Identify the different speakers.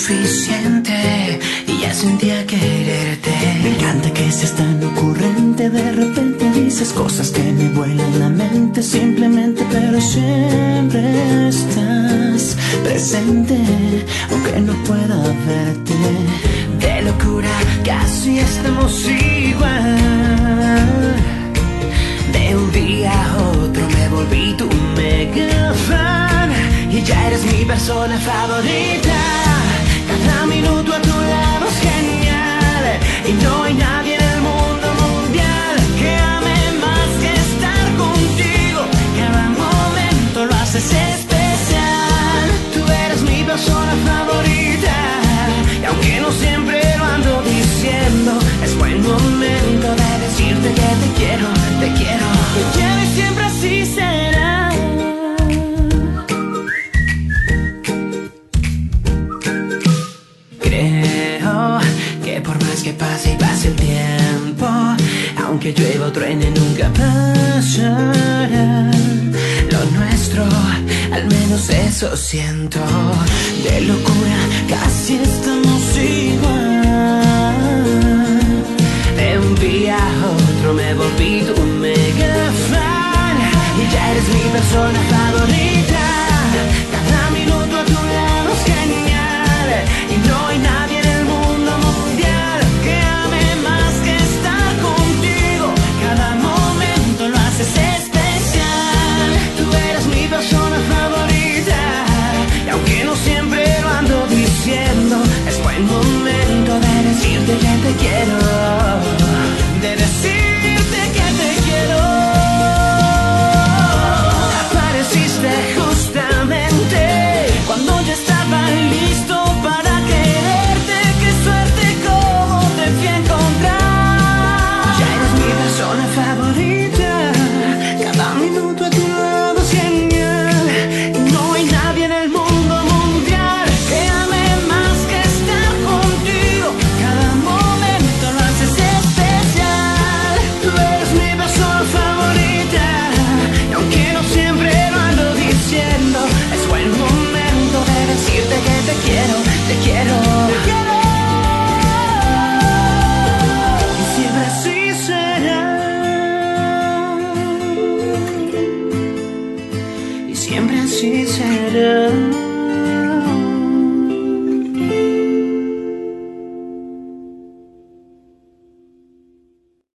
Speaker 1: suficiente y ya sentía quererte.
Speaker 2: Me encanta que seas tan ocurrente. De repente dices cosas que me vuelan la mente. Simplemente, pero siempre estás presente, aunque no pueda verte.
Speaker 1: De locura casi estamos igual. De un día a otro me volví tu mega fan y ya eres mi persona favorita. Cada minuto a tu lado es genial y no hay nadie en el mundo mundial que ame más que estar contigo. Cada momento lo haces especial. Tú eres mi persona favorita y aunque no siempre lo ando diciendo, es buen momento de decirte que te quiero, te quiero, te quiero y siempre así será. Creo que por más que pase y pase el tiempo, aunque llueva o truene nunca pasará. Lo nuestro, al menos eso siento. De locura casi estamos igual. De un día a otro me volví tu mega fan y ya eres mi persona favorita. Cada minuto a tu lado es genial y no hay nadie en el mundo mundial que ame más que estar contigo. Cada momento lo haces especial. Tú eres mi persona favorita y aunque no siempre lo ando diciendo, es buen momento de decirte que te quiero, de decirte que te quiero. Apareciste justamente cuando yo estaba listo para quererte. Qué suerte como te fui a encontrar. Ya eres mi persona favorita. Cada minuto a tu lado es genial y no hay nadie en el mundo mundial que ame más que estar contigo. Cada momento lo haces especial. Tú eres mi persona favorita y aunque no siempre lo ando diciendo, es buen momento de decirte que te quiero, te quiero, te quiero. Y siempre así será. Y siempre así será.